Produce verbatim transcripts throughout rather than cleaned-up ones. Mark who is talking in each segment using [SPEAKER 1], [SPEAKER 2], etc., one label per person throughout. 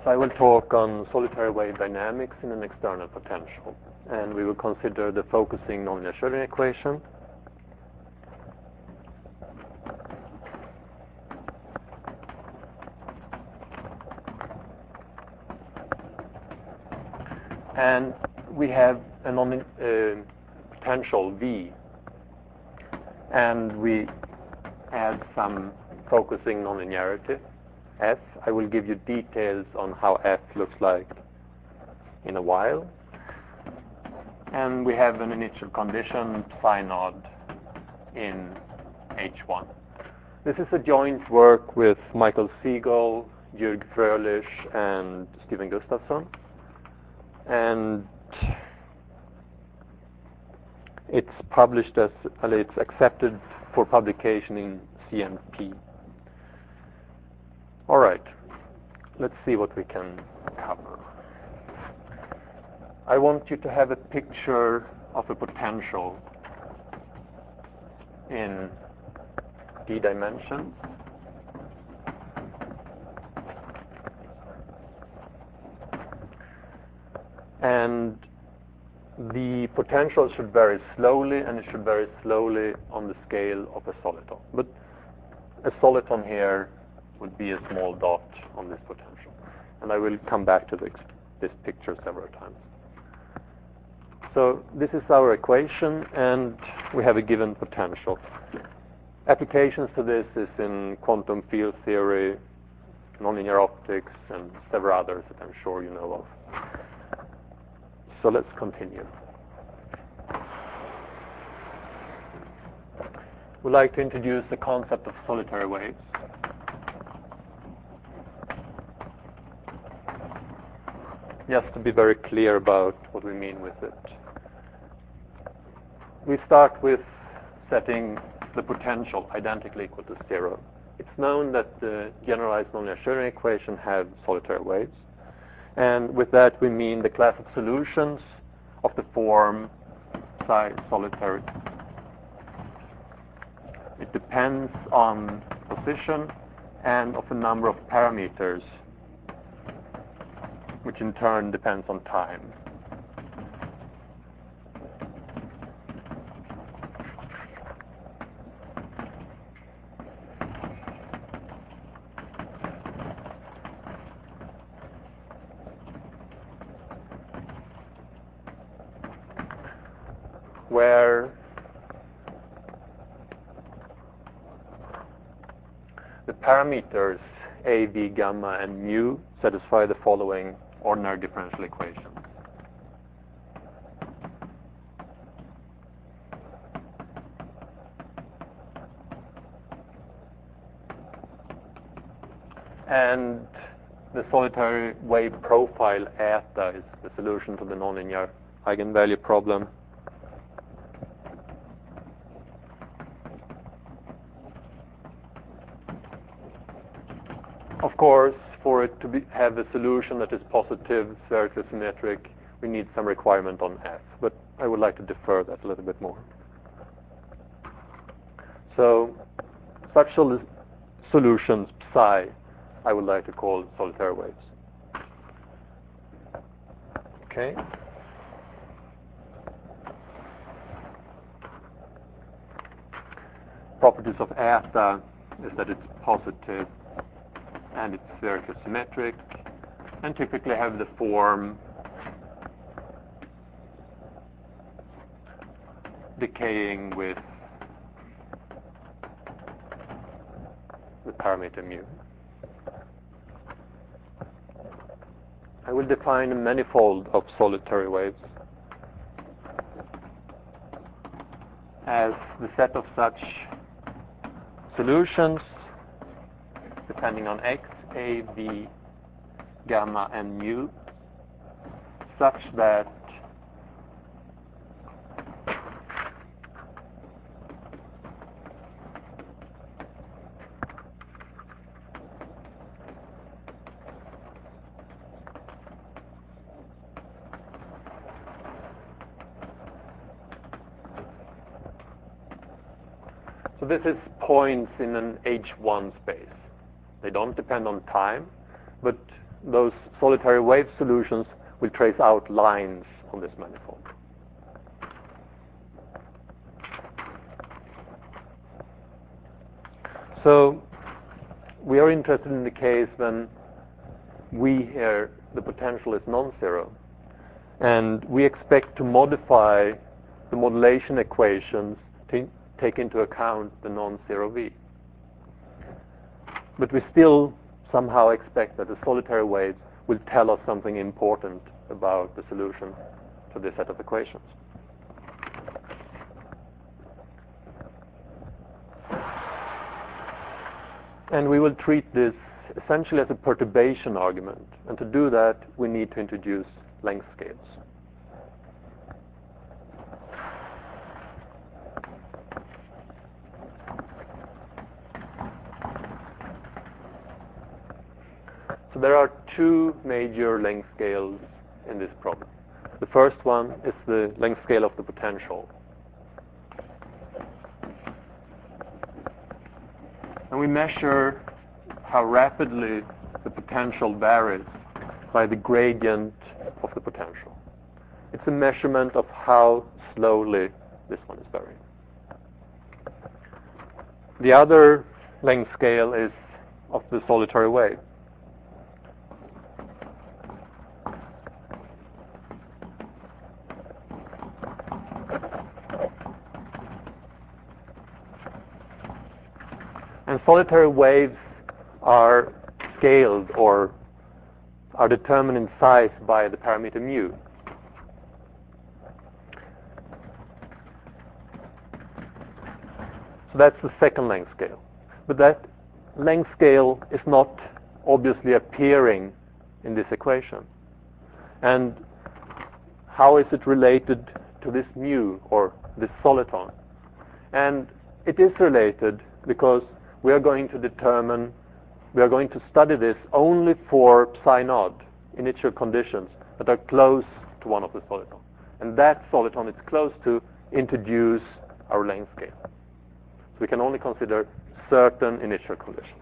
[SPEAKER 1] I will talk on solitary wave dynamics in an external potential, and we will consider the focusing nonlinear Schrödinger equation, and we have a non uh, potential V, and we add some focusing nonlinearity F. I will give you details on how F looks like in a while. And we have an initial condition psi nod in H one. This is a joint work with Michael Siegel, Jürg Fröhlich, and Stephen Gustafsson. And it's published as, well, it's accepted for publication in C M P. All right, let's see what we can cover. I want you to have a picture of a potential in d dimensions. And the potential should vary slowly, and it should vary slowly on the scale of a soliton. But a soliton here would be a small dot on this potential. And I will come back to this, this picture several times. So this is our equation, and we have a given potential. Applications to this is in quantum field theory, nonlinear optics, and several others that I'm sure you know of. So let's continue. We'd like to introduce the concept of solitary waves. Just to be very clear about what we mean with it. We start with setting the potential identically equal to zero. It's known that the generalized nonlinear Schrödinger equation have solitary waves. And with that we mean the class of solutions of the form psi solitary. It depends on position and of a number of parameters, which in turn depends on time. Where the parameters a, v, gamma, and mu satisfy the following ordinary differential equations. And the solitary wave profile eta is the solution to the nonlinear eigenvalue problem. Of course, for it to be, have a solution that is positive, spherically symmetric, we need some requirement on F, but I would like to defer that a little bit more. So, such sol solutions, psi, I would like to call solitary waves. Okay? Properties of eta is that it's positive and it's spherically symmetric, and typically have the form decaying with the parameter mu. I will define a manifold of solitary waves as the set of such solutions depending on x, a, v, gamma, and mu, such that so this is points in an H one space. They don't depend on time, but those solitary wave solutions will trace out lines on this manifold. So we are interested in the case when we here, the potential is non-zero, and we expect to modify the modulation equations to take into account the non-zero V. But we still somehow expect that the solitary waves will tell us something important about the solution to this set of equations. And we will treat this essentially as a perturbation argument. And to do that, we need to introduce length scales. So there are two major length scales in this problem. The first one is the length scale of the potential. And we measure how rapidly the potential varies by the gradient of the potential. It's a measurement of how slowly this one is varying. The other length scale is of the solitary wave. And solitary waves are scaled or are determined in size by the parameter mu. So that's the second length scale. But that length scale is not obviously appearing in this equation. And how is it related to this mu or this soliton? And it is related because we are going to determine, we are going to study this only for psi naught, initial conditions that are close to one of the solitons. And that soliton it's close to introduce our length scale. So we can only consider certain initial conditions.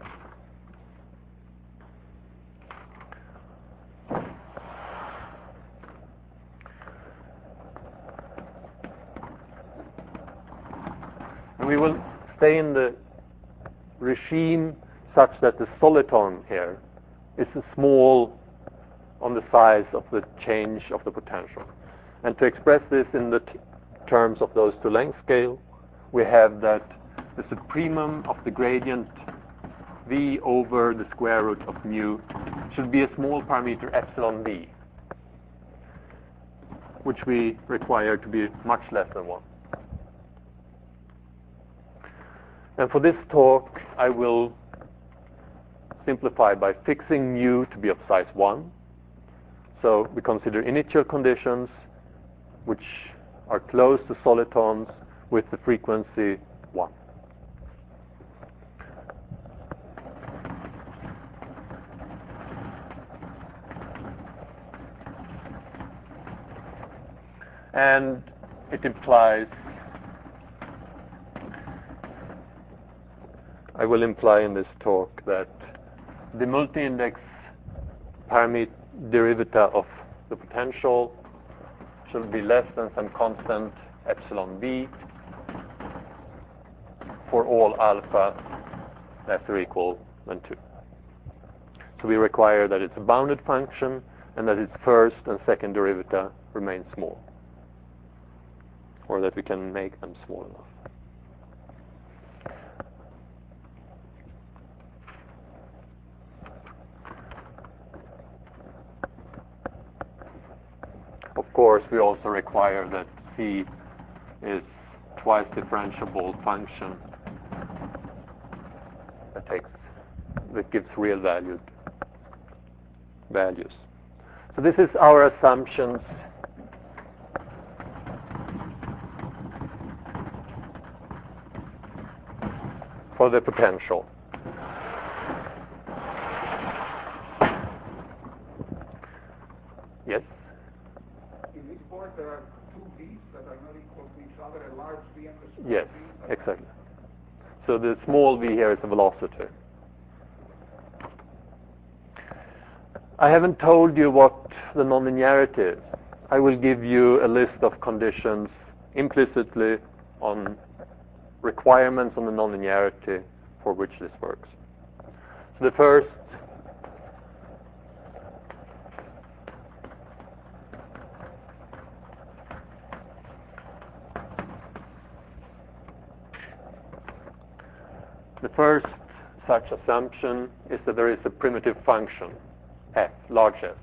[SPEAKER 1] And we will stay in the regime such that the soliton here is small on the size of the change of the potential. And to express this in the t terms of those two length scales, we have that the supremum of the gradient V over the square root of mu should be a small parameter epsilon V, which we require to be much less than one. And for this talk, I will simplify by fixing mu to be of size one. So we consider initial conditions which are close to solitons with the frequency one. And it implies I will imply in this talk that the multi-index parameter derivata of the potential should be less than some constant epsilon v for all alpha less or equal than two. So we require that it's a bounded function and that its first and second derivata remain small, or that we can make them small enough. Of course, we also require that C is twice differentiable function that takes that gives real valued values. So this is our assumptions for the potential. Yes?
[SPEAKER 2] In this board there are two V's that are not equal to each other, a large V and a small
[SPEAKER 1] Yes,
[SPEAKER 2] V.
[SPEAKER 1] exactly. So the small v here is a velocity. I haven't told you what the nonlinearity is. I will give you a list of conditions implicitly on requirements on the nonlinearity for which this works. So the first the first such assumption is that there is a primitive function, f, large f.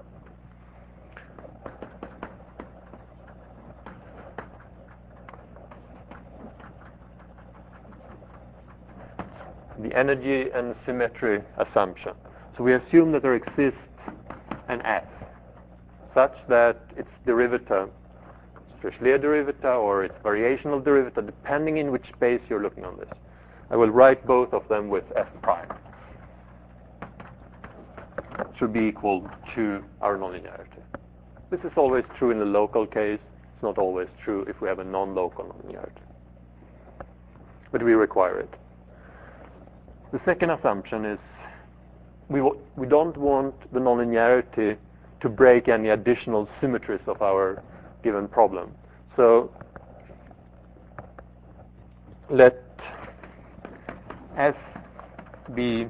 [SPEAKER 1] The energy and symmetry assumption. So we assume that there exists an f such that its derivative, especially a derivative or its variational derivative, depending in which space you're looking on this. I will write both of them with f prime. Should be equal to our nonlinearity. This is always true in the local case. It's not always true if we have a non-local nonlinearity. But we require it. The second assumption is we, w we don't want the nonlinearity to break any additional symmetries of our given problem. So let S be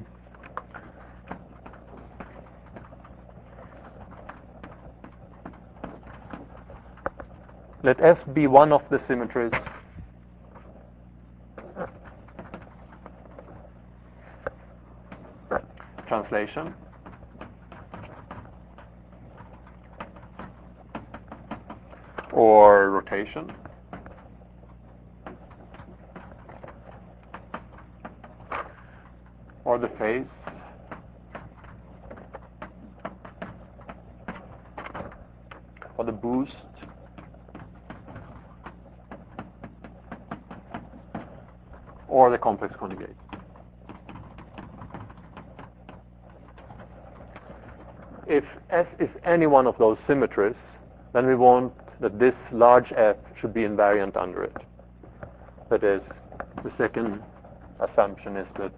[SPEAKER 1] let S be one of the symmetries translation or rotation or the phase or the boost or the complex conjugate. If S is any one of those symmetries, then we want that this large f should be invariant under it. That is, the second assumption is that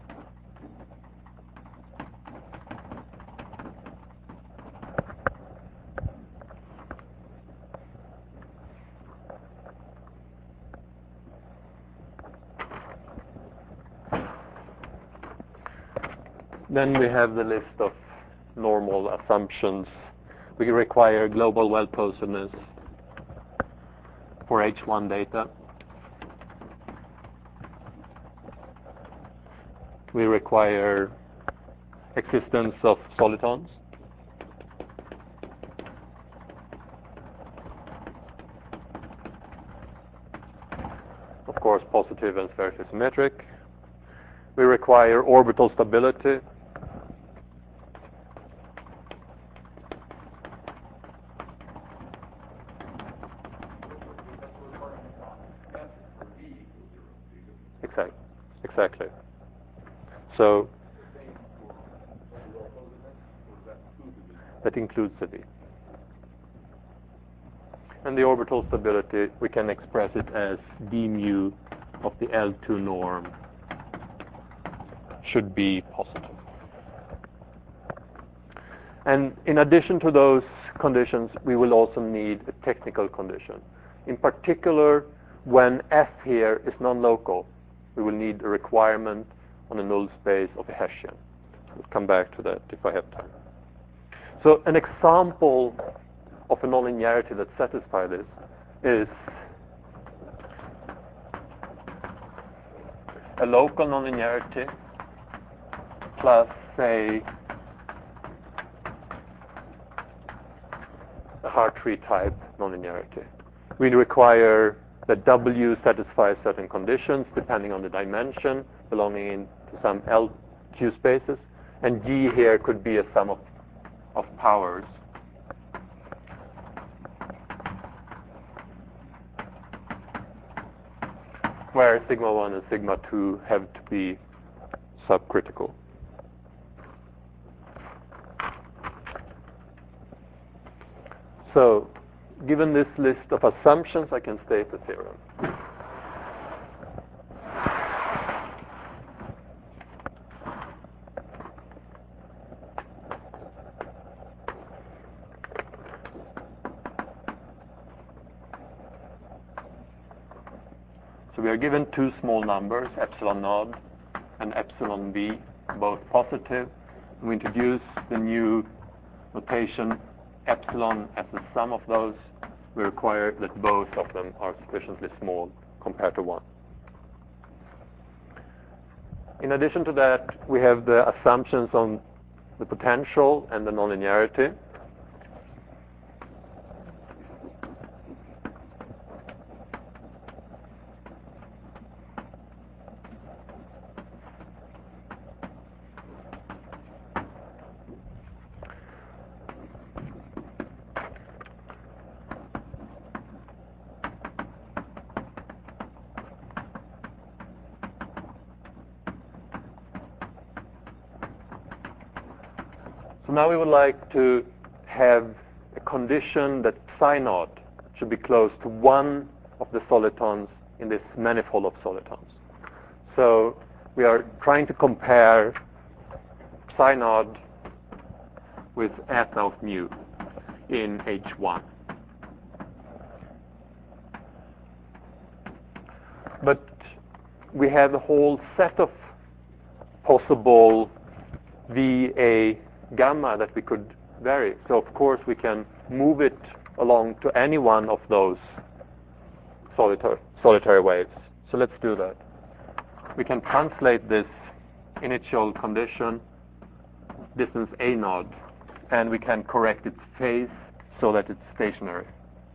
[SPEAKER 1] then we have the list of normal assumptions. We require global well-postedness for H one data. We require existence of solitons. Of course, positive and spherically symmetric. We require orbital stability. Exactly. Exactly. So that includes the V. And the orbital stability, we can express it as d mu of the L two norm should be positive. And in addition to those conditions, we will also need a technical condition. In particular, when F here is non-local, we will need a requirement on a null space of a Hessian. We'll come back to that if I have time. So an example of a nonlinearity that satisfies this is a local nonlinearity plus, say, a Hartree type nonlinearity. We require that W satisfies certain conditions depending on the dimension belonging in to some L Q spaces, and G here could be a sum of, of powers. Where sigma one and sigma two have to be subcritical. So, given this list of assumptions, I can state the theorem. we are given two small numbers, epsilon naught and epsilon v, both positive. We introduce the new notation epsilon as the sum of those. We require that both of them are sufficiently small compared to one. In addition to that, we have the assumptions on the potential and the nonlinearity. So now we would like to have a condition that psi naught should be close to one of the solitons in this manifold of solitons. So we are trying to compare psi naught with eta of mu in H one. But we have a whole set of possible V A gamma that we could vary. So of course we can move it along to any one of those solitary, solitary waves. So let's do that. We can translate this initial condition, distance A naught, and we can correct its phase so that it's stationary.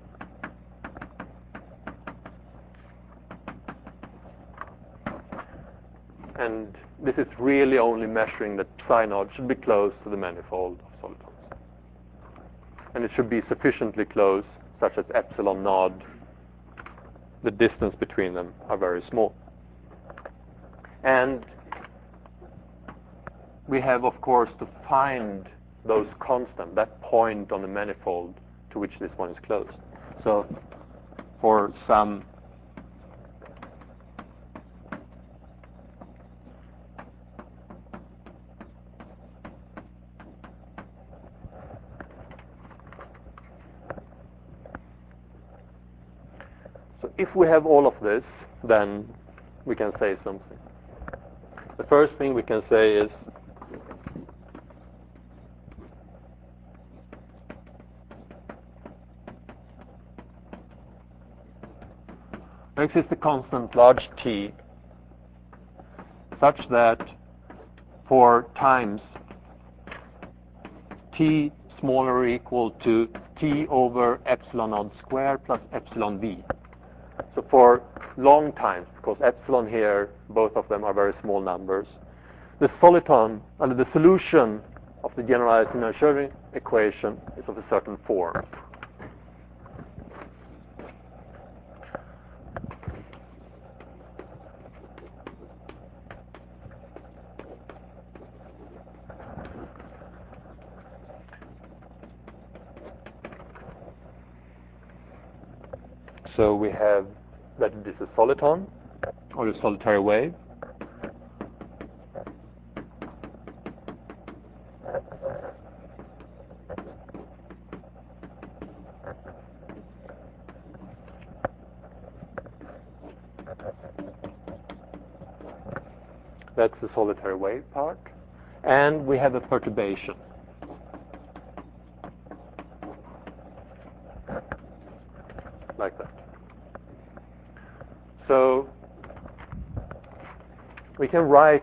[SPEAKER 1] And this is really only measuring that psi naught should be close to the manifold of solitons. And it should be sufficiently close, such as epsilon naught, the distance between them are very small. And we have, of course, to find those constant, that point on the manifold to which this one is closed. So for some So if we have all of this, then we can say something. The first thing we can say is there exists a constant large T such that for times T smaller or equal to T over epsilon naught squared plus epsilon V. So for long times, because epsilon here, both of them are very small numbers, the soliton, and the solution of the generalized Navier-Stokes equation is of a certain form. So we have that this is a soliton, or a solitary wave. That's the solitary wave part. And we have a perturbation. Like that. So we can write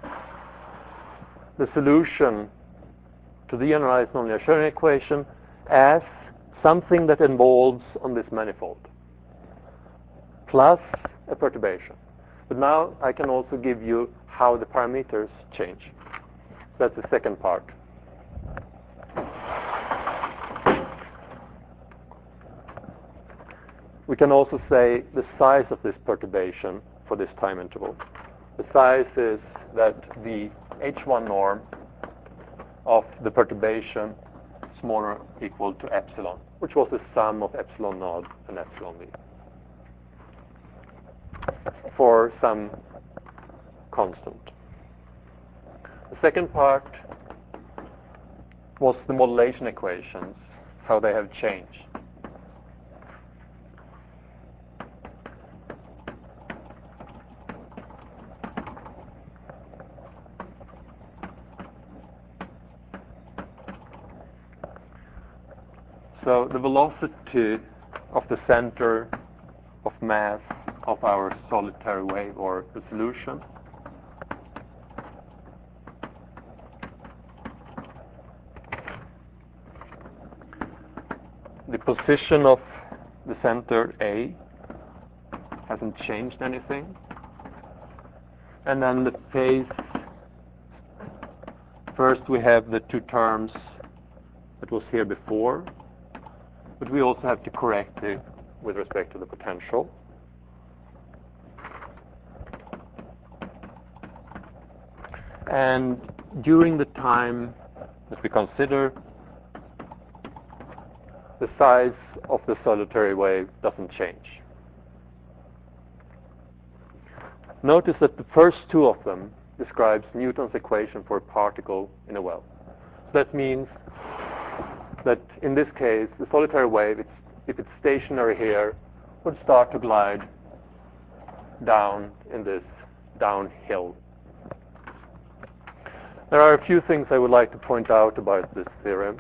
[SPEAKER 1] the solution to the generalized nonlinear equation as something that involves on this manifold plus a perturbation. But now I can also give you how the parameters change. That's the second part. We can also say the size of this perturbation for this time interval. The size is that the H one norm of the perturbation smaller or equal to epsilon, which was the sum of epsilon naught and epsilon v for some constant. The second part was the modulation equations, how they have changed. So the velocity of the center of mass of our solitary wave or the solution the position of the center A hasn't changed anything, and then the phase, first we have the two terms that was here before, but we also have to correct it with respect to the potential. And during the time that we consider, the size of the solitary wave doesn't change. Notice that the first two of them describes Newton's equation for a particle in a well. So that means that in this case, the solitary wave, it's, if it's stationary here, would start to glide down in this downhill. There are a few things I would like to point out about this theorem.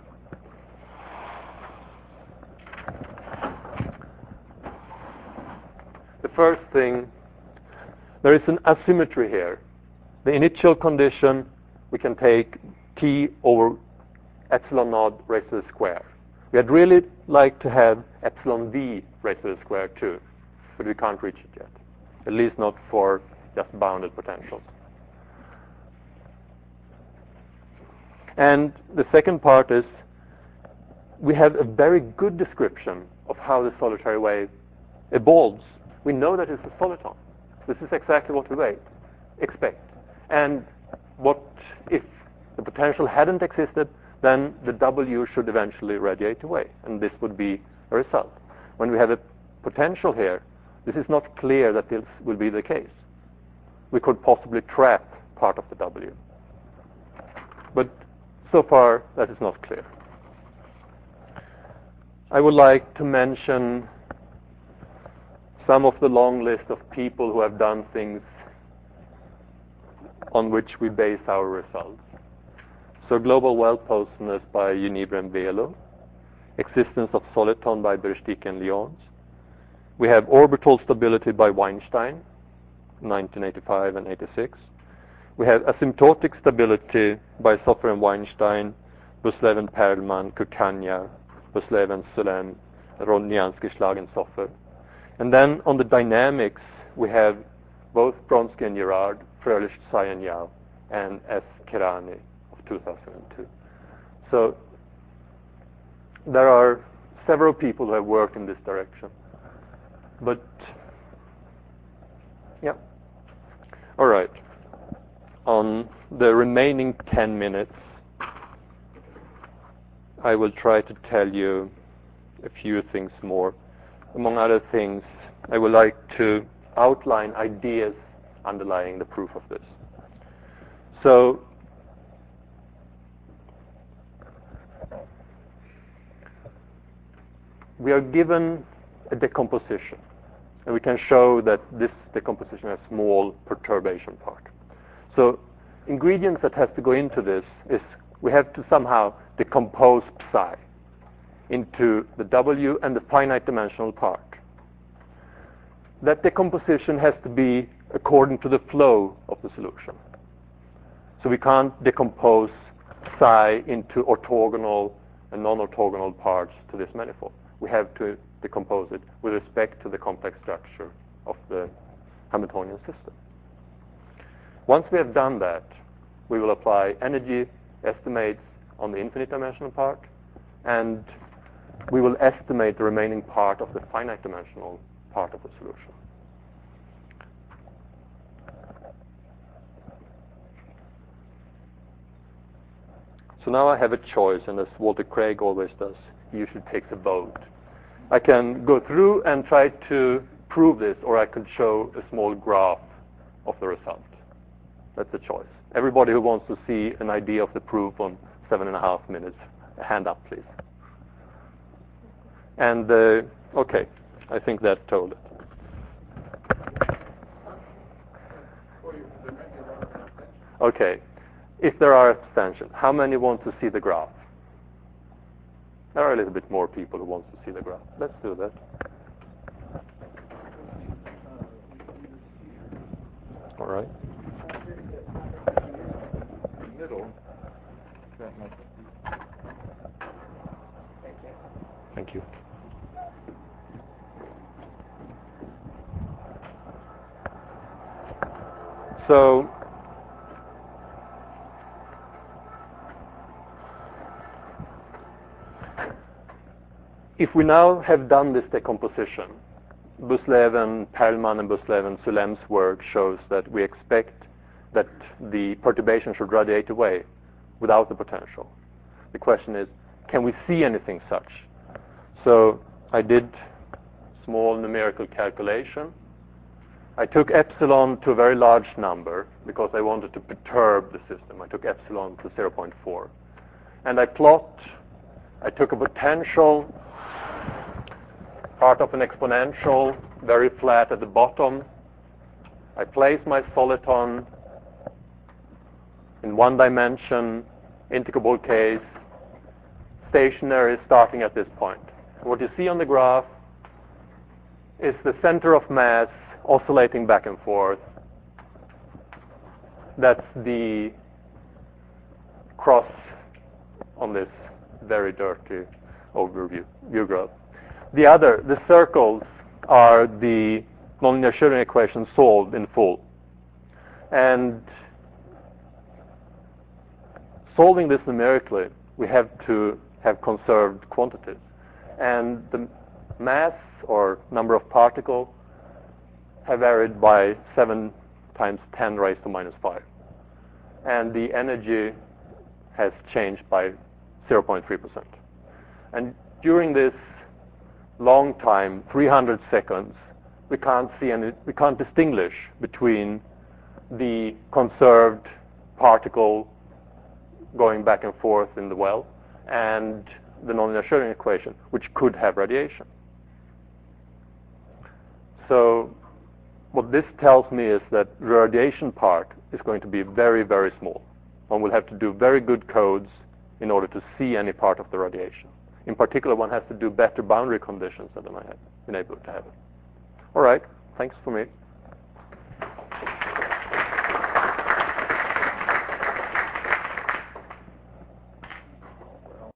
[SPEAKER 1] The first thing, there is an asymmetry here. The initial condition, we can take t over epsilon naught raised to the square. We would really like to have epsilon v raised to the square too, but we can't reach it yet, at least not for just bounded potentials. And the second part is we have a very good description of how the solitary wave evolves. We know that it's a soliton. This is exactly what we wait, expect. And what if the potential hadn't existed, then the W should eventually radiate away, and this would be a result. When we have a potential here, this is not clear that this will be the case. We could possibly trap part of the W. But so far, that is not clear. I would like to mention some of the long list of people who have done things on which we base our results. So global well-posedness by Ginebra and Velo, existence of soliton by Berestik and Lyons. We have orbital stability by Weinstein, nineteen eighty-five and eighty-six. We have asymptotic stability by Soffer and Weinstein, Buslev and Perelman, Kukanya, Buslev and Solem, Rodniansky, Schlag and Soffer. And then on the dynamics, we have both Bronsky and Girard, Fröhlich, Tsai and Yao, and S. Kerani of two thousand two. So there are several people who have worked in this direction. But, yeah. All right. On the remaining ten minutes, I will try to tell you a few things more. Among other things, I would like to outline ideas underlying the proof of this. So, we are given a decomposition, and we can show that this decomposition has small perturbation part. So ingredients that have to go into this is we have to somehow decompose psi into the W and the finite dimensional part. That decomposition has to be according to the flow of the solution. So we can't decompose psi into orthogonal and non-orthogonal parts to this manifold. We have to decompose it with respect to the complex structure of the Hamiltonian system. Once we have done that, we will apply energy estimates on the infinite dimensional part, and we will estimate the remaining part of the finite dimensional part of the solution. So now I have a choice, and as Walter Craig always does, he usually takes a vote. I can go through and try to prove this, or I could show a small graph of the result. That's the choice. Everybody who wants to see an idea of the proof on seven and a half minutes, a hand up, please. And, uh, okay, I think that told it. Okay, if there are abstentions, how many want to see the graph? There are a little bit more people who want to see the graph. Let's do that. All right.
[SPEAKER 2] Middle.
[SPEAKER 1] Thank you. So if we now have done this decomposition, Busleven, Perlman and Busleven, Sulem's work shows that we expect that the perturbation should radiate away without the potential. The question is, can we see anything such? So I did small numerical calculation. I took epsilon to a very large number because I wanted to perturb the system. I took epsilon to zero point four. And I plot, I took a potential, part of an exponential, very flat at the bottom. I place my soliton in one dimension, integrable case, stationary starting at this point. What you see on the graph is the center of mass oscillating back and forth. That's the cross on this very dirty overview view graph. The other, the circles, are the nonlinear Schrödinger equation solved in full. And solving this numerically, we have to have conserved quantities. And the mass or number of particles have varied by seven times ten raised to minus five. And the energy has changed by zero point three percent. And during this long time, three hundred seconds, we can't see any, we can't distinguish between the conserved particle going back and forth in the well and the nonlinear Schrödinger equation, which could have radiation. So what this tells me is that the radiation part is going to be very, very small. One will have to do very good codes in order to see any part of the radiation. In particular, one has to do better boundary conditions than I have been able to have it. All right, thanks for me.